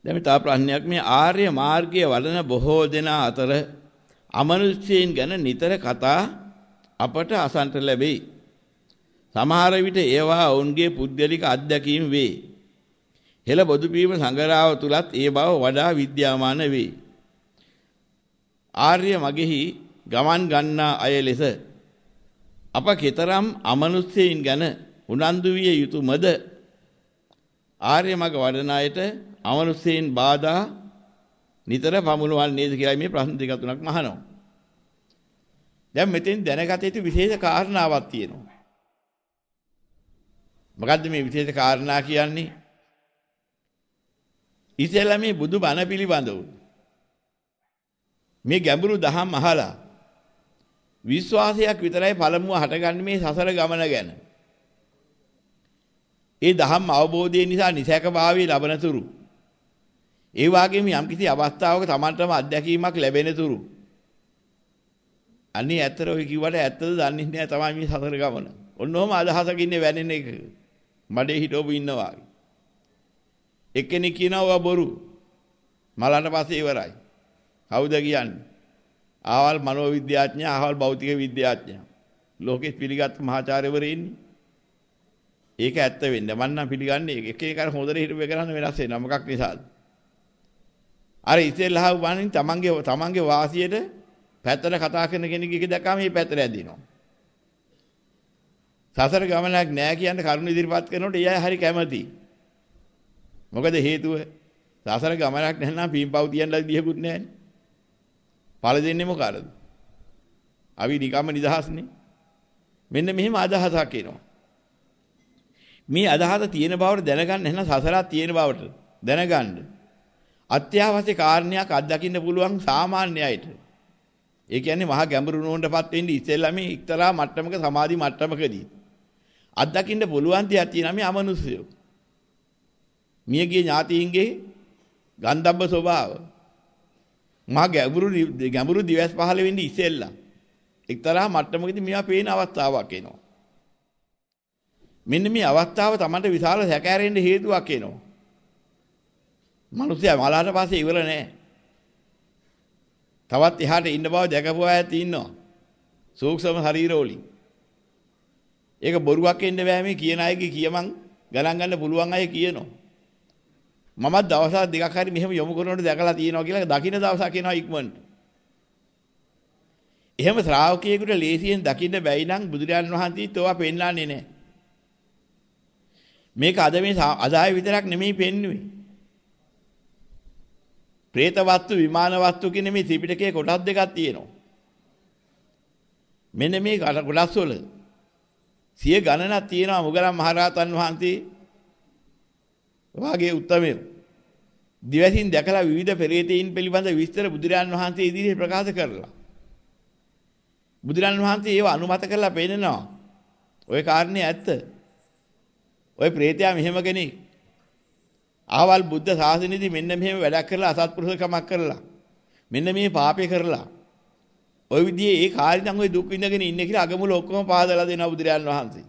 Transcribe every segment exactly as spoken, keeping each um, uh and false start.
දැන් මේ තව ප්‍රශ්නයක් මේ ආර්ය මාර්ගයේ වඩන බොහෝ දෙනා අතර අමනුෂ්‍යයන් ගැන නිතර කතා අපට අසන්ට ලැබෙයි. සමහර විට ඒවා ඔවුන්ගේ පුද්ගලික අත්දැකීම් වේ. හෙළ බොදු පීම සංගරාව තුලත් ඒ බව වඩා විද්‍යාමාන වේ. ආර්ය මගෙහි ගමන් ගන්නා අය ලෙස අප කෙතරම් අමනුෂ්‍යයන් ගැන උනන්දු විය යුතුමද? ආර්ය මග වඩන අයට අමනුෂ්‍යයන් බාධා නිතර පමුණුවන්නේද කියලා මේ ප්‍රශ්න දෙක තුනක් අහනවා. දැන් මෙතෙන් දැනගත යුතු විශේෂ කාරණාවක් තියෙනවා. මොකද්ද මේ විශේෂ කාරණා කියන්නේ? ඉතින්ලා මේ බුදු බණ පිළිබඳව මේ ගැඹුරු දහම් අහලා විශ්වාසයක් විතරයි පළමුව හටගන්නේ මේ සසර ගමන ගැන. ඒ දහම් අවබෝධය නිසා නිසකභාවයේ ලබන තුරු ඒ වගේම යම්කිසි අවස්ථාවක Tamanටම අත්දැකීමක් ලැබෙන තුරු අනේ ඇත්තට ඔය කිව්වට ඇත්තද දන්නේ නැහැ තමයි මේ සසර ගමන. ඔන්නෝම අදහසක ඉන්නේ වැනෙන එක. මඩේ හිටවපු ඉන්නවා. එක්කෙනෙක් කියනවා බොරු. මලකට පස්සේ ඉවරයි. කවුද කියන්නේ? ආවල් මනෝවිද්‍යාඥයා, ආවල් භෞතික විද්‍යාඥයා. ලෝකෙ පිළිගත් මහාචාර්යවරු ඉන්නේ. ඒක ඇත්ත වෙන්නේ. මම නම් පිළිගන්නේ එක එක අර හොඳට හිටපු එක කරන්න වෙනස් වෙනවා. මොකක් නිසාද? අර ඉතින්ලා වань තමන්ගේ තමන්ගේ වාසියට පැත්තට කතා කරන කෙනෙක්ගේ දැක්කම මේ පැත්තට ඇදිනවා. සසර ගමනක් නෑ කියන කරුණ ඉදිරිපත් කරනකොට එයා හරි කැමති. මොකද හේතුව? සසර ගමනක් නැත්නම් පීම්පව් තියන්න දියකුත් නෑනේ. පළ දෙන්නේ මොකටද? අපි නිකම්ම නිදහස්නේ. මෙන්න මෙහෙම අදහසක් එනවා. මේ අදහස තියෙන බවට දැනගන්න නැත්නම් සසරක් තියෙන බවට දැනගන්න අත්‍යවශ්‍ය කාරණයක් අත්දකින්න පුළුවන් සාමාන්‍ය අයට. ඒ කියන්නේ මහා ගැඹුරු නෝනටපත් වෙන්නේ ඉස්සෙල්ලා මේ එක්තරා මට්ටමක සමාධි මට්ටමකදී අත්දකින්න පුළුවන් තියක් තියෙනවා මේ අමනුෂ්‍යයෝ. මියගිය ඥාතීන්ගේ ගන්ධබ්බ ස්වභාව. මහා ගැඹුරු ගැඹුරු දිවස් පහළ වෙන්නේ ඉස්සෙල්ලා එක්තරා මට්ටමකදී මේවා පේන අවස්ථාවක් එනවා. මෙන්න මේ අවස්ථාව Tamanට විශාල සැකෑරෙන්න හේතුවක් එනවා. මිනිස්සයා මලාට පස්සේ ඉවර නෑ. තවත් එහාට ඉන්න බව දැකපු අයත් ඉන්නවා. සූක්ෂම ශරීරවලින්. ඒක බොරුවක් වෙන්න බෑ මේ කියන අයගේ කියමන් ගණන් ගන්න පුළුවන් අය කියනවා. මම දවස් දෙකක් හරි මෙහෙම යොමු කරනකොට දැකලා තියෙනවා කියලා දකින්න දවසක් එනවා ඉක්මනට. එහෙම ශ්‍රාවකයෙකුට ලේසියෙන් දකින්න බැයි නම් බුදුරජාණන් වහන්සේත් ඒවා පෙන්වන්නේ නෑ. මේක අද මේ අදාය විතරක් නෙමෙයි පෙන්වුවේ. പ്രേත වස්තු විමාන වස්තු කියන මේ ත්‍රිපිටකයේ කොටස් දෙකක් තියෙනවා. මෙන්න මේ කොටස් වල සිය ගණනක් තියෙනවා මුගලන් මහරහතන් වහන්සේ වාගේ උත්තමයෝ. දිවසින් දැකලා විවිධ පෙරේතයින් පිළිබඳ විස්තර බුදුරජාණන් වහන්සේ ඉදිරියේ ප්‍රකාශ කරලා. බුදුරජාණන් වහන්සේ ඒව අනුමත කරලා පෙන්නනවා. ওই කාරණේ ඇත්ත. ওই ප්‍රේතයා මෙහෙම කෙනෙක්. ආවල් බුද්ධ ශාසනයේදී මෙන්න මෙහෙම වැඩක් කරලා අසත්පුරුෂකමක් කරලා මෙන්න මේ පාපේ කරලා ওই විදිහේ ඒ කාර්යයන් ඔය දුක් විඳගෙන ඉන්නේ කියලා අගමුල ඔක්කොම පහදලා දෙනවා බුදුරජාණන් වහන්සේ.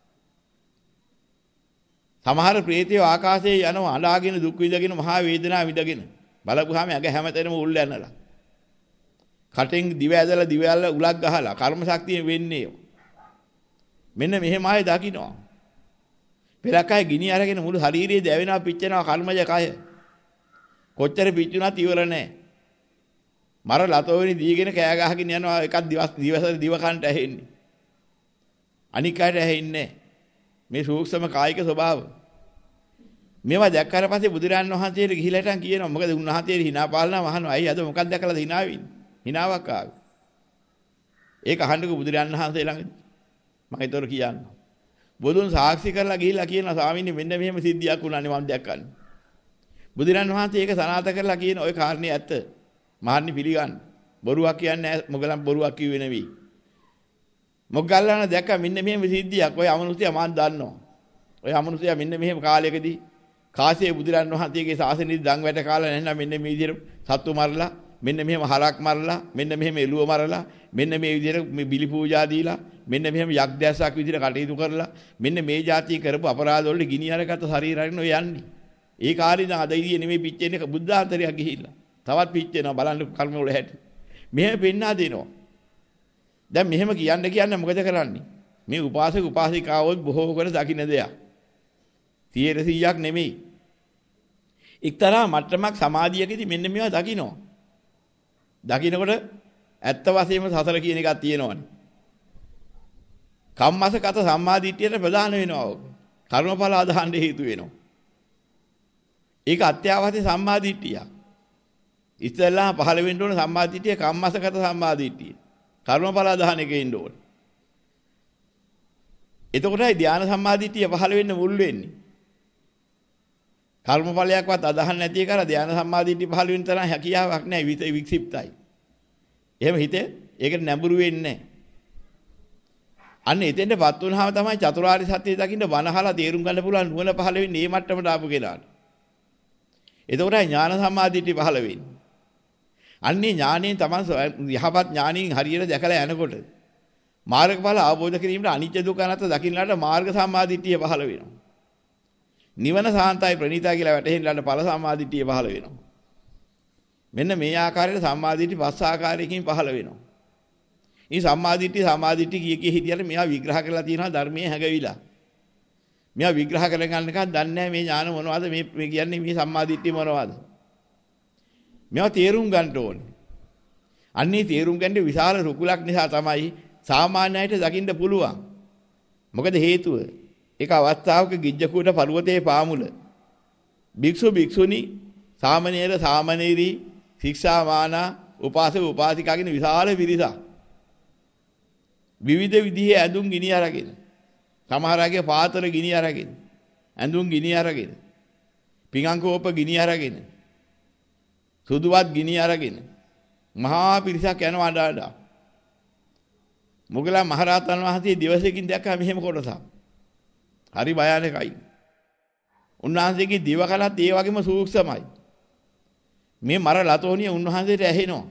සමහර ප්‍රේතයෝ ආකාශයේ යනවා අඬාගෙන දුක් විඳගෙන මහා වේදනාව විඳගෙන බලපුවාම ඇඟ හැමතැනම උල් යනලා. කටෙන් දිව ඇදලා දිව ඇල්ල උලක් ගහලා කර්ම ශක්තිය වෙන්නේ. මෙන්න මෙහෙම ආයේ දකින්නවා. පෙරක් අය ගිනි අරගෙන මුළු ශරීරය දැවෙනවා පිච්චෙනවා කර්මජ කය. කොච්චර පිච්චුණත් ඉවර නැහැ. මර ලතෝවෙනි දීගෙන කෑ ගහගෙන යනවා එකක් දිවස් දිවසර දිව කන්ට ඇහෙන්නේ. අනික් අයට ඇහෙන්නේ මේ සූක්ෂම කායික ස්වභාව. මේවා දැක්කාට පස්සේ බුදුරන් වහන්සේට ගිහිලා හිටන් කියනවා මොකද උන්වහන්සේට hina පාලනා වහනවා. අයි අද මොකක්ද දැකලාද hina වෙන්නේ? hinaවක් ආවේ. ඒක අහන්නකෝ බුදුරන් වහන්සේ ළඟදී. මම ඒතර කියන්නම්. බුදුන් සාක්ෂි කරලා ගිහිල්ලා කියනවා ස්වාමීනි මෙන්න මෙහෙම සිද්ධියක් වුණානේ මම දැක්කන්නේ. බුදුරන් වහන්සේ ඒක සනාථ කරලා කියන ওই කාරණේ ඇත්ත. මහන්නි පිළිගන්න. බොරුවක් කියන්නේ නැහැ. මොගලන් බොරුවක් කිව්වේ නෙවෙයි. මොග්ගල්ලාන දැක්ක මෙන්න මෙහෙම සිද්ධියක්. ඔය අමනුෂ්‍යයා මම දන්නවා. ඔය අමනුෂ්‍යයා මෙන්න මෙහෙම කාලයකදී කාසියේ බුදුරන් වහන්සේගේ ශාසනයේදී දන් වැඩ කාලා නැත්නම් මෙන්න මේ විදිහට සත්තු මරලා මෙන්න මෙහෙම හරක් මරලා මෙන්න මෙහෙම එළුව මරලා මෙන්න මේ විදිහට මේ බිලි පූජා දීලා මෙන්න මෙහෙම යක්දැසක් විදිහට කටයුතු කරලා මෙන්න මේ જાතිය කරපු අපරාධ වලට ගිනි අරගත්ත ශරීරයෙන් ඔය යන්නේ. ඒ කාර්යය දැන් අද ඉදියේ නෙමෙයි පිච්චෙන්නේ බුද්ධාන්තරයක් ගිහිල්ලා. තවත් පිච්චෙනවා බලන්න කර්ම වල හැටි. මෙහෙම පෙන්නා දෙනවා. දැන් මෙහෙම කියන්න කියන්න මොකද කරන්නේ? මේ උපාසක උපාසිකාවෝ බොහෝ කර දකින්න දෙයක්. සියයට සීයක් නෙමෙයි. එක්තරා මට්ටමක් සමාධියකදී මෙන්න මේවා දකින්නවා. දකින්නකොට ඇත්ත වශයෙන්ම සතර කියන එකක් තියෙනවනේ. කම්මසගත සම්මාදිට්ඨියට ප්‍රධාන වෙනවා ඕක. කර්මඵල අදහන්න හේතු වෙනවා. ඒක අත්‍යවශ්‍ය සම්මාදිට්ඨිය. ඉස්සෙල්ලා පහළ වෙන්න ඕන සම්මාදිට්ඨිය කම්මසගත සම්මාදිට්ඨිය. කර්මඵල අදහන එකේ ඉන්න ඕන. එතකොටයි ධානා සම්මාදිට්ඨිය පහළ වෙන්න මුල් වෙන්නේ. කර්මඵලයක්වත් අදහන්න නැති එක අර ධානා සම්මාදිට්ඨිය පහළ වෙන තරම් හැකියාවක් නැහැ විත වික්ෂිප්තයි. එහෙම හිතේ ඒකට නැඹුරු වෙන්නේ නැහැ. අන්න එතෙන්ටපත් වුණාම තමයි චතුරාර්ය සත්‍ය දකින්න වනහලා තේරුම් ගන්න පුළුවන් නුවණ පහළ වෙන්නේ මේ මට්ටමට ආපු කෙනාට. එතකොටයි ඥාන සම්මාදිට්ඨිය පහළ වෙන්නේ. අන්නේ ඥාණයෙන් තමයි යහපත් ඥාණයෙන් හරියට දැකලා යනකොට මාර්ගඵල අවබෝධ කිරීමට අනිත්‍ය දුක්ඛ අනාත්ම දකින්නට මාර්ග සම්මාදිට්ඨිය පහළ වෙනවා. නිවන සාන්තයි ප්‍රණීතයි කියලා වැටහෙන්නට ඵල සම්මාදිට්ඨිය පහළ වෙනවා. මෙන්න මේ ආකාරයට සම්මාදිට්ඨි පස් ආකාරයකින් පහළ වෙනවා. මේ සම්මාදිට්ඨි සම්මාදිට්ඨි කිය කී හිටියට මෙහා විග්‍රහ කරලා තියෙනවා ධර්මයේ හැඟවිලා. මෙහා විග්‍රහ කරගන්න එකක් දන්නේ නැහැ මේ ඥාන මොනවද මේ මේ කියන්නේ මේ සම්මාදිට්ඨි මොනවද? මේවා තේරුම් ගන්න ඕනේ. අන්නේ තේරුම් ගන්න විශාල රුකුලක් නිසා තමයි සාමාන්‍යයට දකින්න පුළුවන්. මොකද හේතුව? ඒක අවස්ථාවක ගිජ්ජකුවට පර්වතයේ පාමුල. භික්ෂු භික්ෂුණී සාමණේර සාමණේරි ශික්ෂාමානා උපාසක උපාසිකාගෙන විශාල පිරිසක්. විවිධ විදිහේ ඇඳුම් ගිනි අරගෙන සමහර අයගේ පාතර ගිනි අරගෙන ඇඳුම් ගිනි අරගෙන පිඟංකෝප ගිනි අරගෙන සුදුවත් ගිනි අරගෙන මහා පිරිසක් යනවා අඬ මොග්ගලන් මහරහතන් වහන්සේ දිවසකින් දැක්කා මෙහෙම කොටසක්. හරි භයානකයි. උන්වහන්සේගේ දිව කලත් ඒ වගේම සූක්ෂමයි. මේ මර ලතෝනිය උන්වහන්සේට ඇහෙනවා.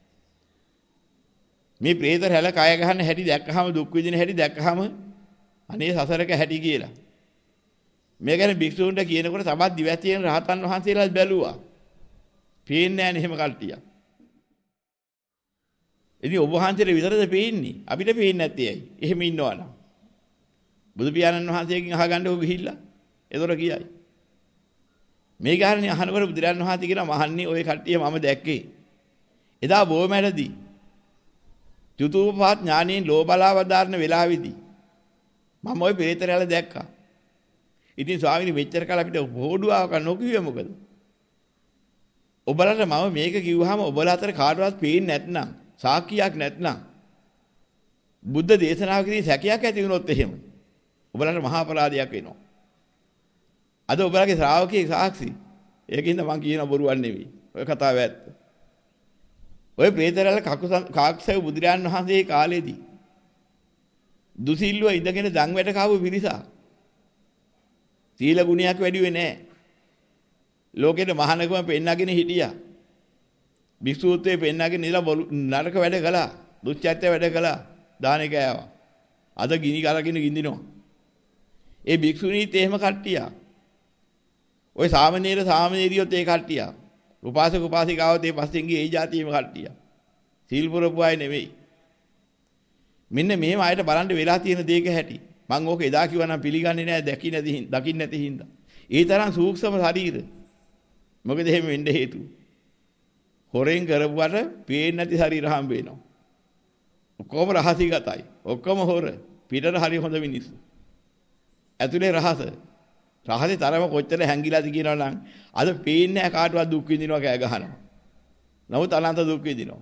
මේ ප්‍රේත රැළ කය ගහන හැටි දැක්කහම දුක් විඳින හැටි දැක්කහම අනේ සසරක හැටි කියලා. මේ ගැන භික්ෂුන්ට කියනකොට සමත් දිවැසියන් රහතන් වහන්සේලා බැලුවා. පේන්නේ නැහැ නේ එහෙම කල්ටියක්. ඉතින් ඔබ වහන්සේට විතරද පේන්නේ? අපිට පේන්නේ නැත්තේ ඇයි? එහෙම ඉන්නවනම්. බුදු පියාණන් වහන්සේගෙන් අහගන්නකො ගිහිල්ලා. ඒතොර කියයි. මේ කාරණේ අහනකොට බුදුරන් වහන්සේ කියන මහන්නේ ওই කට්ටිය මම දැක්කේ. එදා බොමැඩදී චතුූපපාත ඥානයෙන් ලෝබලාව දාන්න වෙලාවේදී මම ওই පෙරේතරයල දැක්කා. ඉතින් ස්වාමීනි මෙච්චර කාල අපිට බෝඩුවාවක නොකියුවේ මොකද? ඔබලට මම මේක කිව්වහම ඔබලා අතර කාටවත් පේන්නේ නැත්නම් සාක්කියක් නැත්නම් බුද්ධ දේශනාවකදී සැකයක් ඇති වුණොත් එහෙම ඔබලට මහා අපරාධයක් වෙනවා. අද ඔබලගේ ශ්‍රාවකයෙක් සාක්ෂි. ඒකින්ද මම කියන බොරුවක් නෙවෙයි. ඔය කතාව ඇත්ත. ඔය ප්‍රේතරල කාක්ෂය බුදුරයන් වහන්සේ කාලේදී දුසිල්ලුව ඉඳගෙන දන් වැට කාපු පිරිසක්. සීල ගුණයක් වැඩි වෙන්නේ නැහැ. ලෝකෙට මහානකම පෙන්නගෙන හිටියා. භික්ෂුත්වයේ පෙන්නගෙන ඉඳලා නරක වැඩ කළා. දුස්චරිත වැඩ කළා. දානෙ කෑවා. අද ගිනි කරගෙන ගින්දිනවා. ඒ භික්ෂුණීත් එහෙම කට්ටියක්. ওই සාමණේර සාමණේරියොත් ඒ කට්ටියක්. උපාසක උපාසිකාවෝ ඒ පස්සෙන් ගියේ ඒ જાතියේම කට්ටිය. සීල් පුරපු අය නෙවෙයි. මෙන්න මෙහෙම අයට බලන්න වෙලා තියෙන දේක හැටි. මම ඕක එදා කිව්වනම් පිළිගන්නේ නැහැ දකින්න නැති දකින්න නැති හින්දා. ඒ තරම් සූක්ෂම ශරීර. මොකද එහෙම වෙන්න හේතුව. හොරෙන් කරපුවට පේන්නේ නැති ශරීර හම්බ වෙනවා. ඔක්කොම රහසිගතයි. ඔක්කොම හොර. පිටර හරි හොඳ මිනිස්සු. ඇතුලේ රහස. රහසේ තරම කොච්චර හැංගිලාද කියනවා නම් අද පේන්නේ නැහැ කාටවත් දුක් විඳිනවා කෑ ගහනවා. නමුත් අනන්ත දුක් විඳිනවා.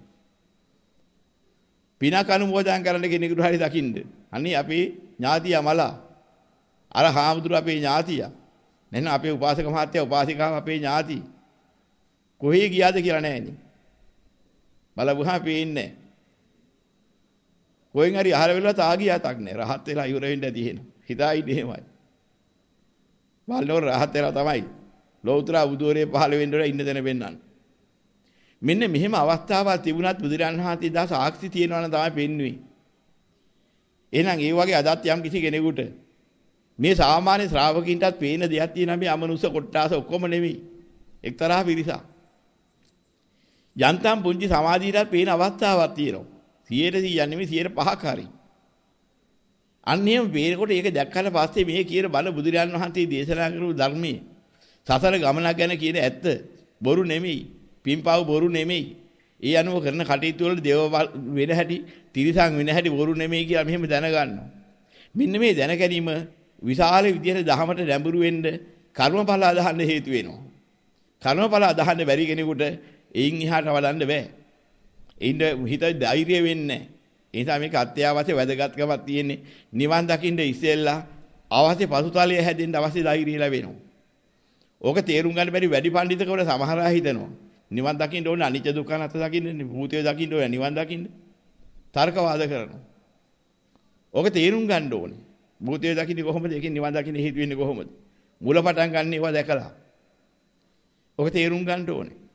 පිනක් අනුමෝදන් කරන්න කෙනෙකුට හරි දකින්න. අනේ අපේ ඥාතියා මලා. අර හාමුදුරුවෝ අපේ ඥාතියා. නැත්නම් අපේ උපාසක මහත්තයා උපාසිකාව අපේ ඥාති. කොහේ ගියාද කියලා නැහැනේ. බලපුවාම පේන්නේ නැහැ. කොහෙන් හරි අහල වෙලා තාගියාතක් නැහැ. රහත් වෙලා ඉවර වෙන්න ඇති එහෙනම්. හිතා ඉන්නේ එහෙමයි. බලනෝර රහත් වෙලා තමයි ලෞතර බුදුරේ පහළ වෙන්න ඉන්න දෙන වෙන්නන්නේ. මෙන්න මෙහෙම අවස්ථාවක් තිබුණත් බුදුරන් වහන්සේ දා සාක්ෂි තියෙනවා නම් තමයි පෙන්වන්නේ. එහෙනම් ඒ වගේ අදත් යම් කිසි කෙනෙකුට මේ සාමාන්‍ය ශ්‍රාවකින්ටත් පේන දෙයක් තියෙනවා මේ අමනුෂ්‍ය කොට්ටාස ඔක්කොම නෙමෙයි. එක්තරා පිරිසක්. යන්තම් පුංචි සමාධියටත් පේන අවස්ථාවක් තියෙනවා. සියයට සීයක් නෙමෙයි සියයට පහක් හරි. අන්න එහෙම වේරකොට ඒක දැක්කට පස්සේ මේ කියන බල බුදුරජාණන් වහන්සේ දේශනා කරපු ධර්මයේ සසර ගමනක් ගැන කියන ඇත්ත බොරු නෙමෙයි. පින්පව් බොරු නෙමෙයි. ඒ අනුව කරන කටයුතු වල දේව වෙන හැටි, තිරිසන් වෙන හැටි බොරු නෙමෙයි කියලා මෙහෙම දැනගන්නවා. මෙන්න මේ දැන ගැනීම විශාල විදියට දහමට නැඹුරු වෙන්න කර්මඵල අදහන්න හේතු වෙනවා. කර්මඵල අදහන්න බැරි කෙනෙකුට එයින් එහාට වඩන්න බෑ. ඒින්ද හිත ධෛර්ය වෙන්නේ නැහැ. ඒ නිසා මේක අත්‍යවශ්‍ය වැදගත්කමක් තියෙන්නේ. නිවන් දකින්න ඉස්සෙල්ලා අවශ්‍ය පසුතලය හැදෙන්න අවශ්‍ය ධෛර්යය ලැබෙනවා. ඕක තේරුම් ගන්න බැරි වැඩි පඬිතුකවල සමහර අය හිතනවා. නිවන් දකින්න ඕනේ අනිත්‍ය දුක්ඛ අනාත්ම දකින්න, භූතය දකින්න ඕනේ නිවන් දකින්න. තර්කවාද කරනවා. ඕක තේරුම් ගන්න ඕනේ. භූතය දකින්නේ කොහොමද? ඒකෙන් නිවන් දකින්න හේතු වෙන්නේ කොහොමද? මුල පටන් ගන්න ඒවා දැකලා. ඕක තේරුම් ගන්න ඕනේ.